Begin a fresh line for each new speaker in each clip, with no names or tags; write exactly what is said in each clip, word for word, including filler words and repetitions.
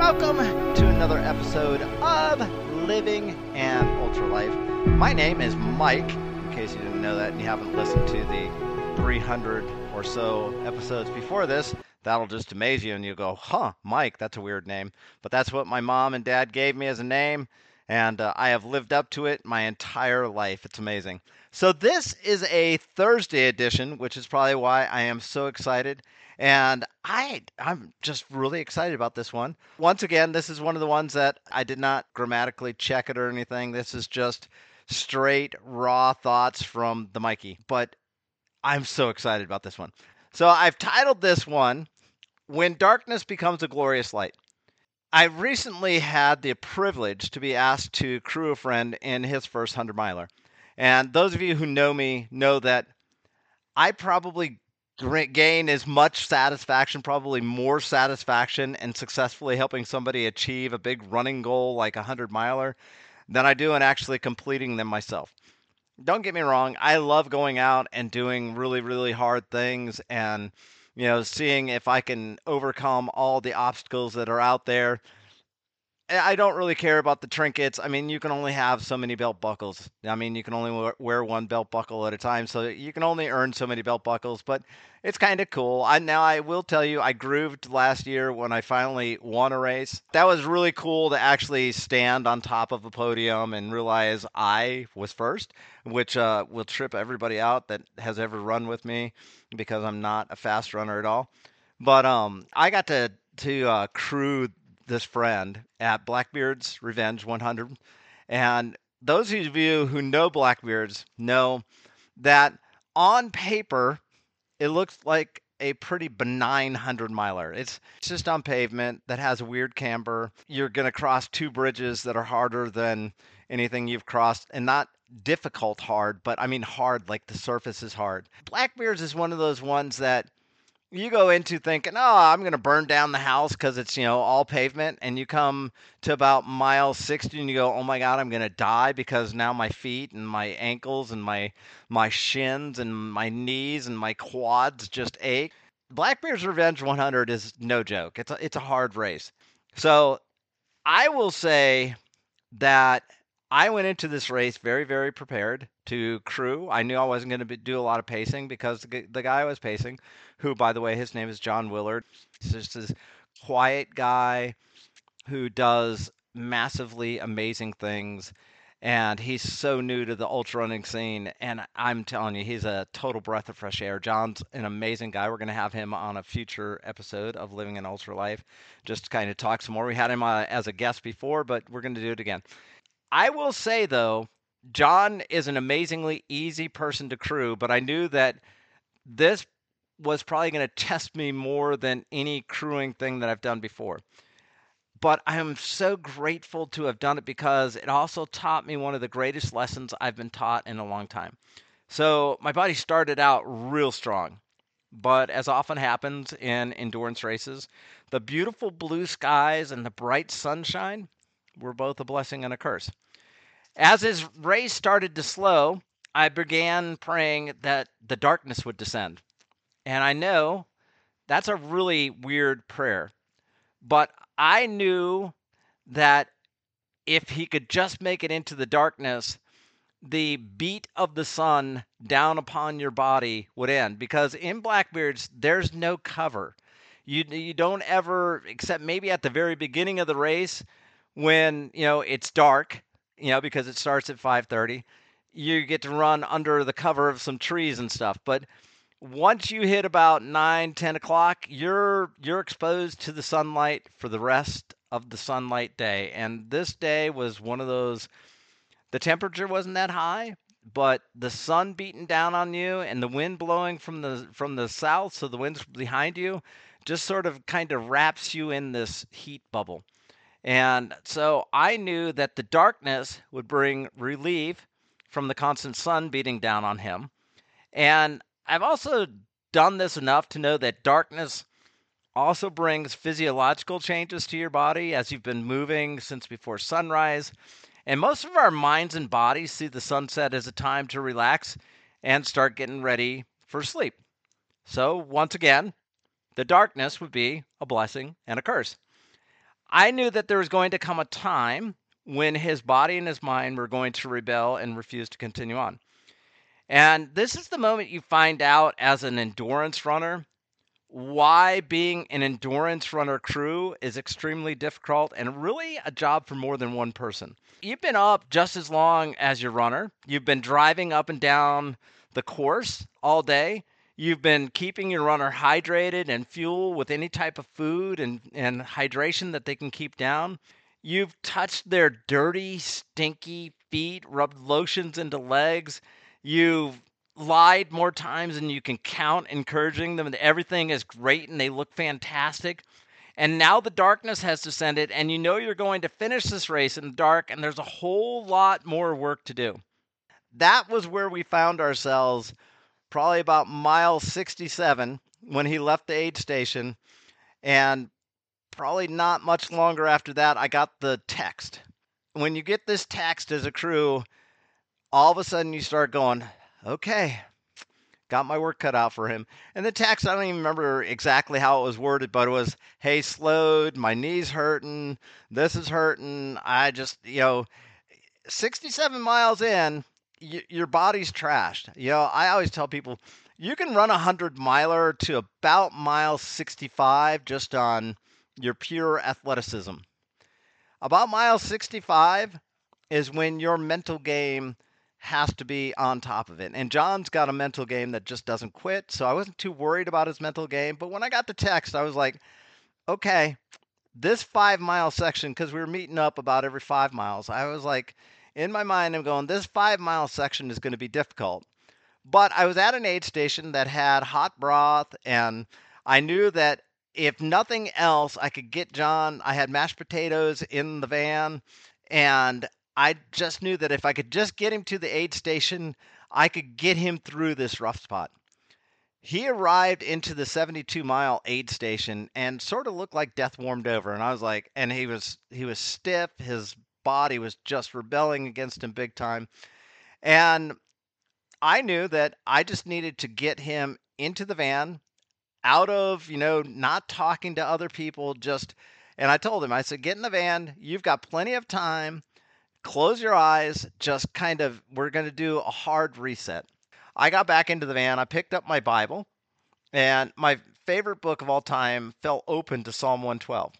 welcome to another episode of Living an Ultralife. My name is Mike, in case you didn't know that and you haven't listened to the three hundred or so episodes before this. That'll just amaze you and you'll go, huh, Mike, that's a weird name. But that's what my mom and dad gave me as a name, and uh, I have lived up to it my entire life. It's amazing. So this is a Thursday edition, which is probably why I am so excited. And I, I'm just really excited about this one. Once again, this is one of the ones that I did not grammatically check it or anything. This is just straight, raw thoughts from the Mikey. But I'm so excited about this one. So I've titled this one, When Darkness Becomes a Glorious Light. I recently had the privilege to be asked to crew a friend in his first hundred miler. And those of you who know me know that I probably gain as much satisfaction, probably more satisfaction in successfully helping somebody achieve a big running goal like a hundred miler than I do in actually completing them myself. Don't get me wrong, I love going out and doing really, really hard things and, you know, seeing if I can overcome all the obstacles that are out there. I don't really care about the trinkets. I mean, you can only have so many belt buckles. I mean, you can only wear one belt buckle at a time, so you can only earn so many belt buckles, but it's kind of cool. I Now, I will tell you, I grooved last year when I finally won a race. That was really cool to actually stand on top of a podium and realize I was first, which uh, will trip everybody out that has ever run with me because I'm not a fast runner at all. But um, I got to, to uh, crew this friend at Blackbeard's Revenge one hundred. And those of you who know Blackbeard's know that on paper, it looks like a pretty benign hundred miler. It's just on pavement that has a weird camber. You're going to cross two bridges that are harder than anything you've crossed, and not difficult hard, but I mean hard, like the surface is hard. Blackbeard's is one of those ones that you go into thinking, oh, I'm going to burn down the house because it's, you know, all pavement. And you come to about mile sixty and you go, oh my God, I'm going to die because now my feet and my ankles and my my shins and my knees and my quads just ache. Blackbeard's Revenge one hundred is no joke. It's a, it's a hard race. So I will say that I went into this race very, very prepared to crew. I knew I wasn't going to do a lot of pacing because the, the guy I was pacing, who, by the way, his name is John Willard, he's just this quiet guy who does massively amazing things. And he's so new to the ultra running scene. And I'm telling you, he's a total breath of fresh air. John's an amazing guy. We're going to have him on a future episode of Living an Ultra Life, just to kind of talk some more. We had him uh, as a guest before, but we're going to do it again. I will say, though, John is an amazingly easy person to crew, but I knew that this was probably going to test me more than any crewing thing that I've done before. But I am so grateful to have done it because it also taught me one of the greatest lessons I've been taught in a long time. So my body started out real strong, but as often happens in endurance races, the beautiful blue skies and the bright sunshine were both a blessing and a curse. As his race started to slow, I began praying that the darkness would descend. And I know that's a really weird prayer, but I knew that if he could just make it into the darkness, the beat of the sun down upon your body would end. Because in Blackbeard's, there's no cover. You, you don't ever, except maybe at the very beginning of the race, when, you know, it's dark, you know, because it starts at five thirty, you get to run under the cover of some trees and stuff. But once you hit about nine, ten o'clock, you're you're exposed to the sunlight for the rest of the sunlight day. And this day was one of those, the temperature wasn't that high, but the sun beating down on you and the wind blowing from the from the south, so the wind's behind you, just sort of kind of wraps you in this heat bubble. And so I knew that the darkness would bring relief from the constant sun beating down on him. And I've also done this enough to know that darkness also brings physiological changes to your body as you've been moving since before sunrise. And most of our minds and bodies see the sunset as a time to relax and start getting ready for sleep. So once again, the darkness would be a blessing and a curse. I knew that there was going to come a time when his body and his mind were going to rebel and refuse to continue on. And this is the moment you find out as an endurance runner why being an endurance runner crew is extremely difficult and really a job for more than one person. You've been up just as long as your runner. You've been driving up and down the course all day. You've been keeping your runner hydrated and fuel with any type of food and, and hydration that they can keep down. You've touched their dirty, stinky feet, rubbed lotions into legs. You've lied more times than you can count, encouraging them that everything is great and they look fantastic. And now the darkness has descended, and you know you're going to finish this race in the dark, and there's a whole lot more work to do. That was where we found ourselves probably about mile sixty-seven when he left the aid station. And probably not much longer after that, I got the text. When you get this text as a crew, all of a sudden you start going, okay, got my work cut out for him. And the text, I don't even remember exactly how it was worded, but it was, hey, slowed, my knee's hurting, this is hurting. I just, you know, sixty-seven miles in, y- your body's trashed. You know, I always tell people, you can run a hundred miler to about mile sixty-five just on your pure athleticism. About mile sixty-five is when your mental game has to be on top of it. And John's got a mental game that just doesn't quit. So I wasn't too worried about his mental game. But when I got the text, I was like, okay, this five mile section, because we were meeting up about every five miles, I was like, in my mind, I'm going, this five mile section is going to be difficult. But I was at an aid station that had hot broth, and I knew that if nothing else, I could get John. I had mashed potatoes in the van, and I just knew that if I could just get him to the aid station, I could get him through this rough spot. He arrived into the seventy-two mile aid station and sort of looked like death warmed over. And I was like, and he was he was stiff. His body was just rebelling against him big time. And I knew that I just needed to get him into the van, out of, you know, not talking to other people, just, and I told him, I said, get in the van. You've got plenty of time. Close your eyes, just kind of, we're going to do a hard reset. I got back into the van. I picked up my Bible, and my favorite book of all time fell open to Psalm one twelve.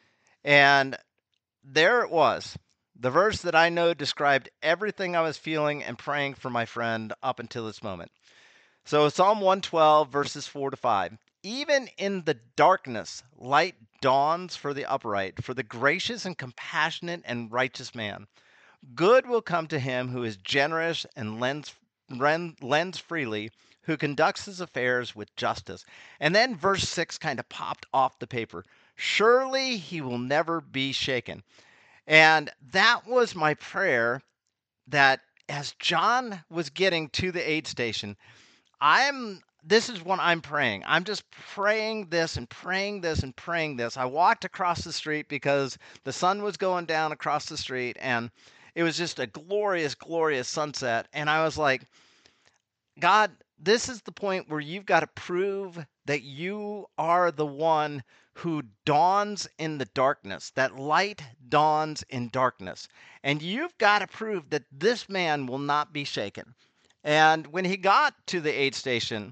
And there it was, the verse that I know described everything I was feeling and praying for my friend up until this moment. So Psalm one twelve, verses four to five. Even in the darkness, light dawns for the upright, for the gracious and compassionate and righteous man. Good will come to him who is generous and lends, lends freely, who conducts his affairs with justice. And then verse six kind of popped off the paper. Surely he will never be shaken. And that was my prayer, that as John was getting to the aid station, I'm this is what I'm praying. I'm just praying this and praying this and praying this. I walked across the street because the sun was going down across the street, and it was just a glorious, glorious sunset. And I was like, God, this is the point where you've got to prove that you are the one who dawns in the darkness, that light dawns in darkness. And you've got to prove that this man will not be shaken. And when he got to the aid station,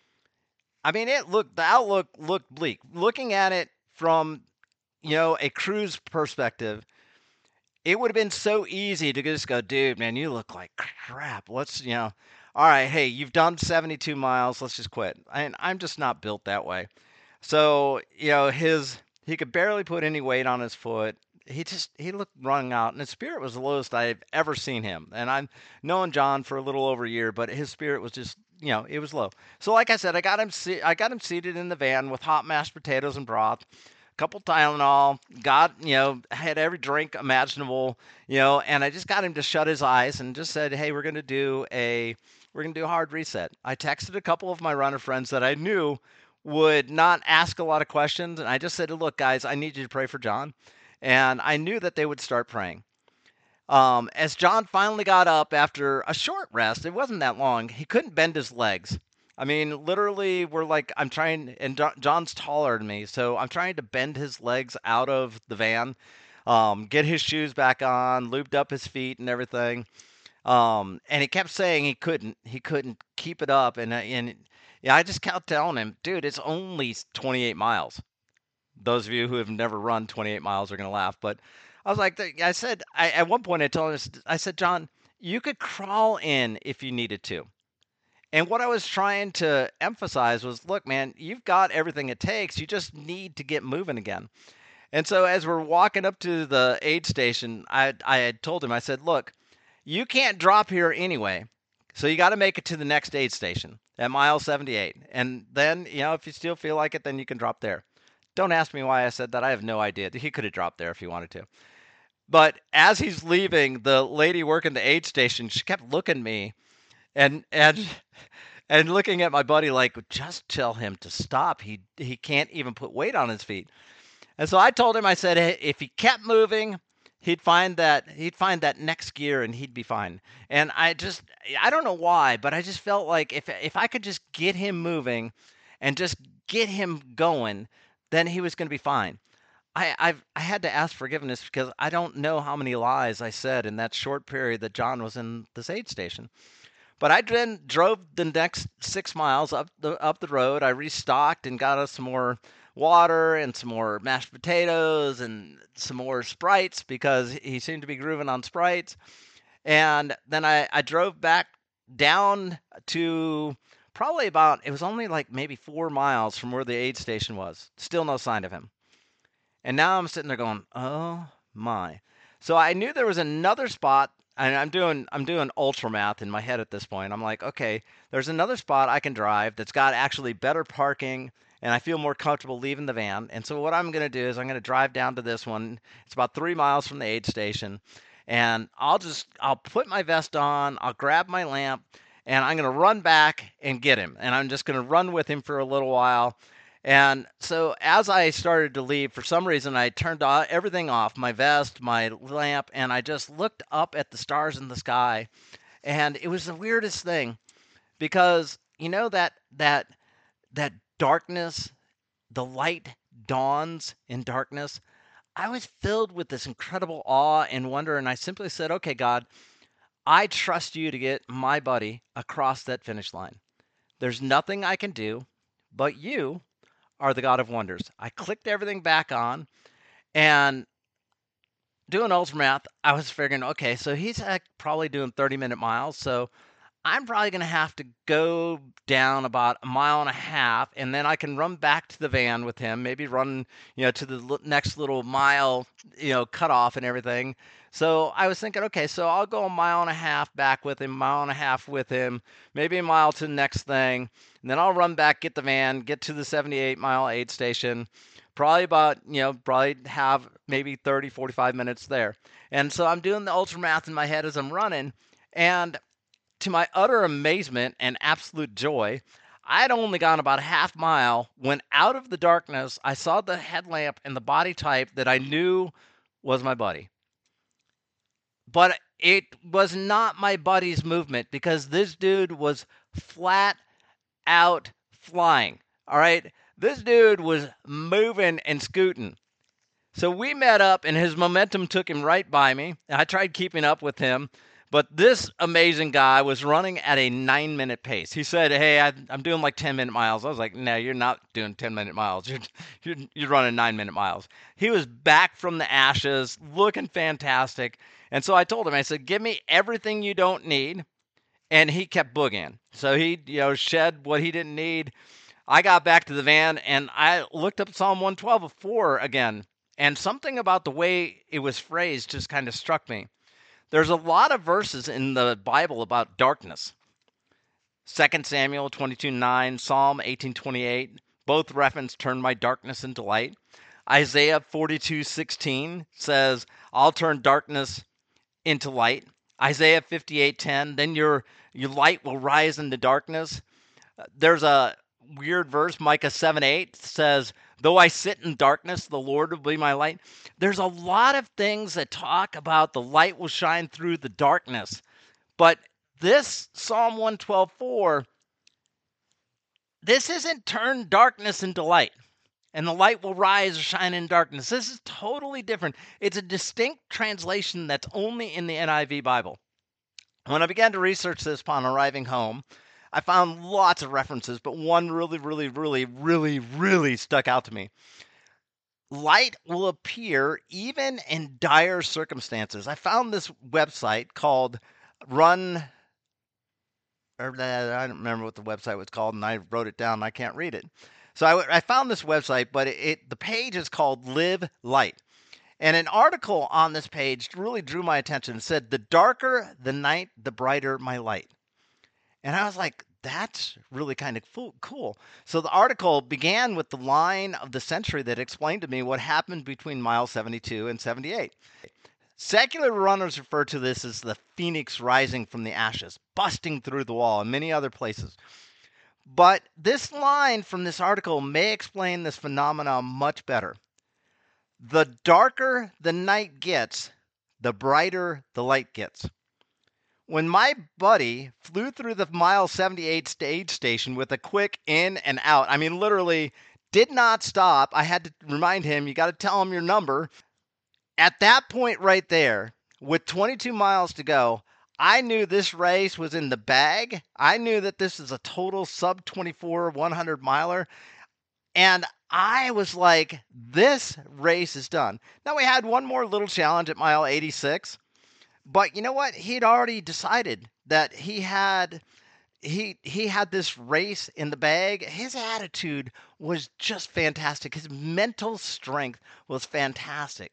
I mean, it looked, the outlook looked bleak. Looking at it from, you know, a crew's perspective, it would have been so easy to just go, dude, man, you look like crap. Let's, you know, all right, hey, you've done seventy-two miles. Let's just quit. And I'm just not built that way. So, you know, his, he could barely put any weight on his foot. He just, he looked wrung out, and his spirit was the lowest I've ever seen him. And I've known John for a little over a year, but his spirit was just, you know, it was low. So like I said, I got him, se- I got him seated in the van with hot mashed potatoes and broth, a couple Tylenol, got, you know, had every drink imaginable, you know, and I just got him to shut his eyes and just said, hey, we're going to do a, we're going to do a hard reset. I texted a couple of my runner friends that I knew would not ask a lot of questions. And I just said, look, guys, I need you to pray for John. And I knew that they would start praying. Um, as John finally got up after a short rest, it wasn't that long, he couldn't bend his legs. I mean, literally, we're like, I'm trying, and Jo- John's taller than me, so I'm trying to bend his legs out of the van, um, get his shoes back on, lubed up his feet and everything. Um, and he kept saying he couldn't, he couldn't keep it up, and I- and yeah, I just kept telling him, dude, it's only twenty-eight miles. Those of you who have never run twenty-eight miles are gonna laugh, but I was like, I said, I at one point I told him, I said, John, you could crawl in if you needed to. And what I was trying to emphasize was, look, man, you've got everything it takes. You just need to get moving again. And so as we're walking up to the aid station, I I had told him, I said, look, you can't drop here anyway. So you got to make it to the next aid station at mile seventy-eight. And then, you know, if you still feel like it, then you can drop there. Don't ask me why I said that. I have no idea. He could have dropped there if he wanted to. But as he's leaving, the lady working the aid station, she kept looking at me and and and looking at my buddy like, just tell him to stop. He he can't even put weight on his feet. And so I told him, I said, hey, if he kept moving, he'd find that he'd find that next gear and he'd be fine. And I just I don't know why, but I just felt like if if I could just get him moving and just get him going, then he was going to be fine. I I've I had to ask forgiveness because I don't know how many lies I said in that short period that John was in this aid station. But I then drove the next six miles up the up the road. I restocked and got us some more water and some more mashed potatoes and some more Sprites because he seemed to be grooving on Sprites. And then I, I drove back down to probably about, it was only like maybe four miles from where the aid station was. Still no sign of him. And now I'm sitting there going, oh my. So I knew there was another spot, and I'm doing I'm doing ultra math in my head at this point. I'm like, okay, there's another spot I can drive that's got actually better parking, and I feel more comfortable leaving the van. And so what I'm going to do is I'm going to drive down to this one. It's about three miles from the aid station, and I'll just I'll put my vest on, I'll grab my lamp, and I'm going to run back and get him. And I'm just going to run with him for a little while. And so as I started to leave, for some reason, I turned everything off, my vest, my lamp, and I just looked up at the stars in the sky. And it was the weirdest thing because you know that that that darkness, the light dawns in darkness. I was filled with this incredible awe and wonder, and I simply said, "Okay, God, I trust you to get my buddy across that finish line. There's nothing I can do, but you are the God of wonders." I clicked everything back on and doing ultra math, I was figuring, okay, so he's uh, probably doing thirty minute miles. So I'm probably going to have to go down about a mile and a half, and then I can run back to the van with him, maybe run, you know, to the l- next little mile, you know, cutoff and everything. So I was thinking, okay, so I'll go a mile and a half back with him, mile and a half with him, maybe a mile to the next thing, and then I'll run back, get the van, get to the seventy-eight mile aid station. Probably about, you know, probably have maybe thirty, forty-five minutes there. And so I'm doing the ultra math in my head as I'm running. And to my utter amazement and absolute joy, I had only gone about a half mile when out of the darkness, I saw the headlamp and the body type that I knew was my buddy. But it was not my buddy's movement because this dude was flat out flying. All right. This dude was moving and scooting. So we met up and his momentum took him right by me. I tried keeping up with him. But this amazing guy was running at a nine minute pace. He said, "Hey, I, I'm doing like ten minute miles." I was like, "No, you're not doing ten minute miles. You're, you're, you're running nine minute miles." He was back from the ashes, looking fantastic. And so I told him, I said, "Give me everything you don't need." And he kept boogieing. So he, you know, shed what he didn't need. I got back to the van and I looked up Psalm one twelve four again. And something about the way it was phrased just kind of struck me. There's a lot of verses in the Bible about darkness. Second Samuel twenty-two nine, Psalm eighteen twenty-eight, both reference turn my darkness into light. Isaiah forty-two sixteen says, "I'll turn darkness into light." Isaiah fifty-eight ten, "Then your your light will rise into darkness." There's a weird verse, Micah seven eight says, "Though I sit in darkness, the Lord will be my light." There's a lot of things that talk about the light will shine through the darkness. But this Psalm one twelve four This isn't turn darkness into light, and the light will rise or shine in darkness. This is totally different. It's a distinct translation that's only in the N I V Bible. When I began to research this upon arriving home, I found lots of references, but one really, really, really, really, really stuck out to me. Light will appear even in dire circumstances. I found this website called Run, or I don't remember what the website was called, and I wrote it down, and I can't read it. So I, I found this website, but it, it the page is called Live Light. And an article on this page really drew my attention. It said, "The darker the night, the brighter my light." And I was like, that's really kind of cool. So the article began with the line of the century that explained to me what happened between mile seventy-two and seventy-eight. Secular runners refer to this as the phoenix rising from the ashes, busting through the wall, and many other places. But this line from this article may explain this phenomenon much better. The darker the night gets, the brighter the light gets. When my buddy flew through the mile seventy-eight stage station with a quick in and out, I mean, literally did not stop. I had to remind him, you got to tell him your number. At that point right there, with twenty-two miles to go, I knew this race was in the bag. I knew that this is a total sub twenty-four one hundred miler. And I was like, this race is done. Now, we had one more little challenge at mile eighty-six. But you know what? He'd already decided that he had he he had this race in the bag. His attitude was just fantastic. His mental strength was fantastic.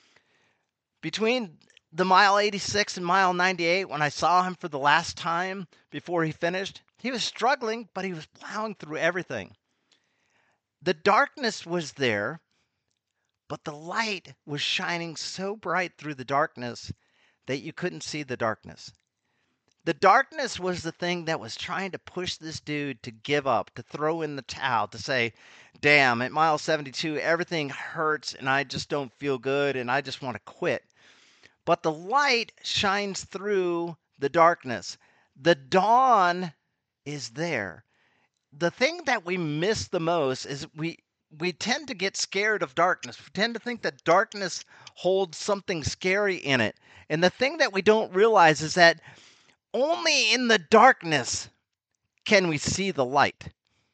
Between the mile eighty-six and mile ninety-eight, when I saw him for the last time before he finished, he was struggling, but he was plowing through everything. The darkness was there, but the light was shining so bright through the darkness that you couldn't see the darkness. The darkness was the thing that was trying to push this dude to give up, to throw in the towel, to say, damn, at mile seventy-two, everything hurts and I just don't feel good and I just want to quit. But the light shines through the darkness. The dawn is there. The thing that we miss the most is we we tend to get scared of darkness. We tend to think that darkness holds something scary in it. And the thing that we don't realize is that only in the darkness can we see the light.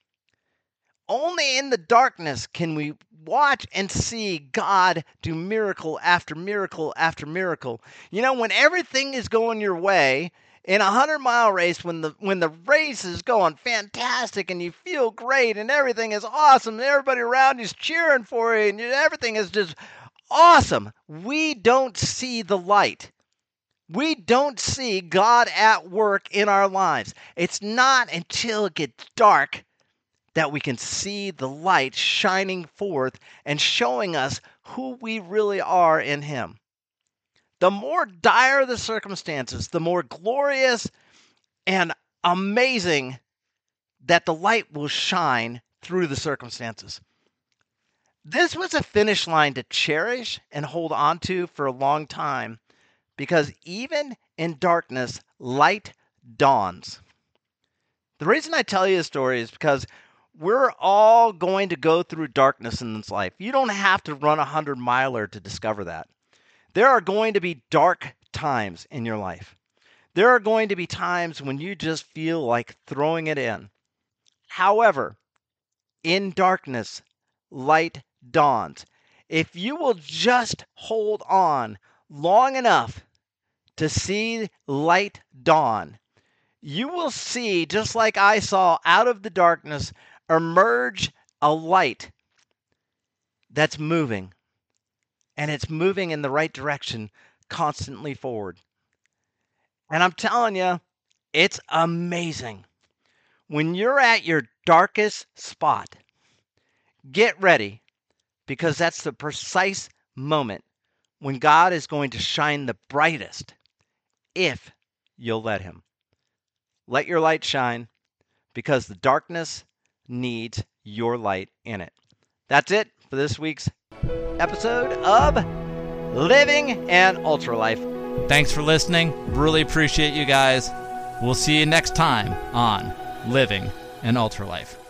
Only in the darkness can we watch and see God do miracle after miracle after miracle. You know, when everything is going your way, in a hundred-mile race, when the when the race is going fantastic and you feel great and everything is awesome and everybody around you is cheering for you and everything is just awesome, we don't see the light. We don't see God at work in our lives. It's not until it gets dark that we can see the light shining forth and showing us who we really are in Him. The more dire the circumstances, the more glorious and amazing that the light will shine through the circumstances. This was a finish line to cherish and hold on to for a long time, because even in darkness, light dawns. The reason I tell you this story is because we're all going to go through darkness in this life. You don't have to run a hundred-miler to discover that. There are going to be dark times in your life. There are going to be times when you just feel like throwing it in. However, in darkness, light dawns. If you will just hold on long enough to see light dawn, you will see, just like I saw out of the darkness, emerge a light that's moving. And it's moving in the right direction, constantly forward. And I'm telling you, it's amazing. When you're at your darkest spot, get ready, because that's the precise moment when God is going to shine the brightest, if you'll let Him. Let your light shine, because the darkness needs your light in it. That's it for this week's episode of Living an Ultra Life.
Thanks for listening. Really appreciate you guys. We'll see you next time on Living an Ultra Life.